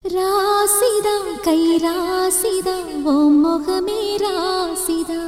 ராசிதா கை ராசிதா ஓ முகமே ராசிதா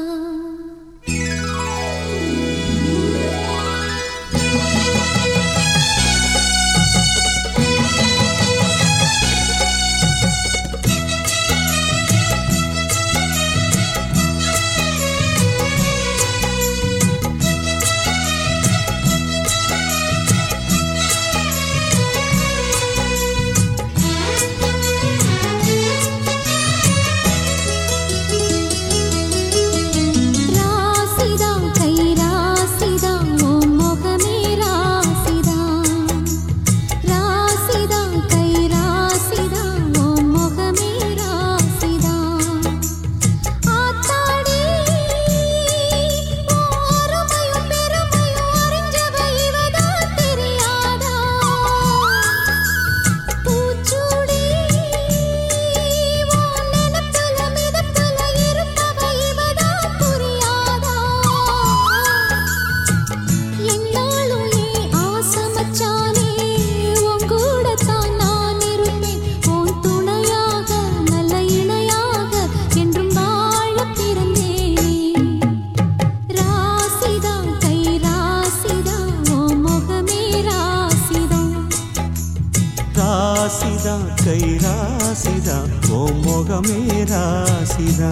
ராசிதா கை ராசிதா ஓ முகமே ராசிதா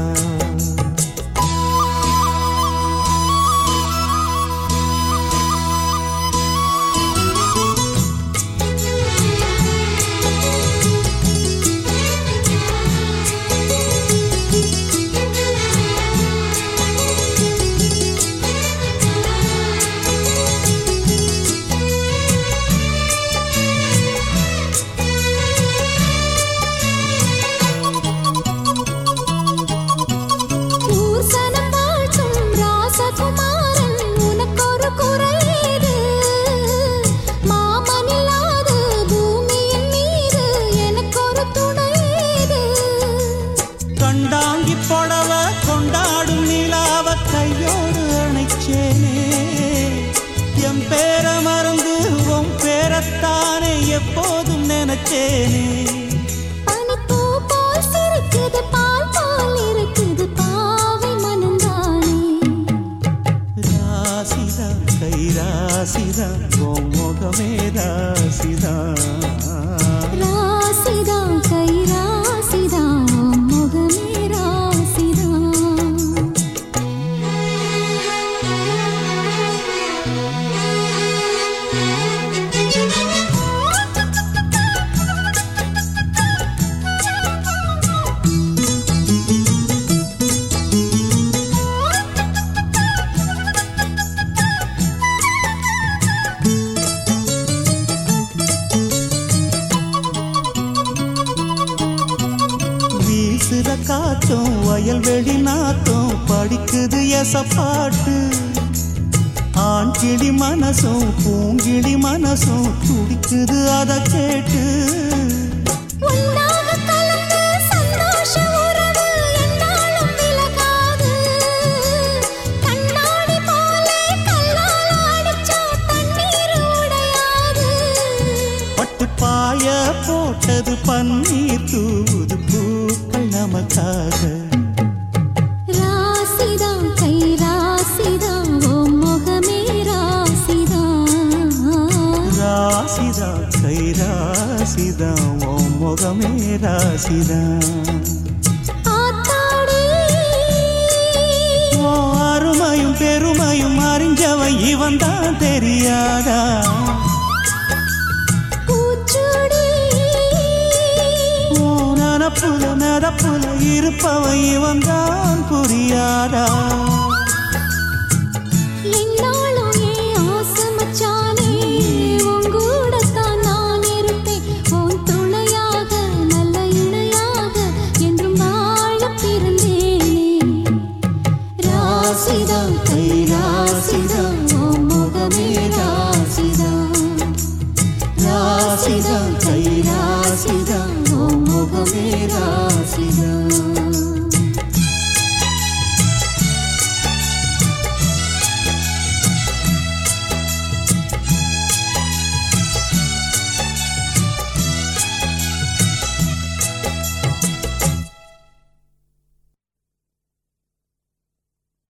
கண்டாங்கி புடவ கொண்டாடும் நிலாவ கையோடு அணைச்சேனே என் பேர மறந்து உன் பேரத்தானே எப்போதும் நினைச்சேனே பனிப்பூ போல் சிரிக்குது பால் போல் இருக்குது பாவை மனந்தானே ராசிதா கை ராசிதா ஓ முகமே ராசிதா ராசிதா கை ராசிதா வீசுற காத்தும் வயல்வெளி நாத்தும் படிக்குது எசப்பாட்டு ஆண் கிளி மனசும் பூங்கிளி மனசும் துடிக்குது அதை கேட்டு பட்டு பாய போட்டது பன்னீர் தூது பூக்கள் நமக்காக ராசிதா கை ராசிதா ஓ முகமே ராசிதா ராசிதா கை ராசிதா ஓ முகமே ராசிதா ஓ அருமையும் பெருமையும் அறிஞ்சவன் இவன் தான் தெரியாதா நனப்புல நடப்புல இருப்பவன் இவன் தான் புரியாதா என்னாலும் ஏன் ஆசை மச்சானே உன் கூடத்தான் நான் இருப்பேன் உன் துணையாக நல்ல இணையாக என்றும் வாழ பிறந்தேனே ராசிதா கை ராசிதா ஓ முகமே ராசிதா ராசிதா கை ராசிதா ஓ முகமே ராசிதா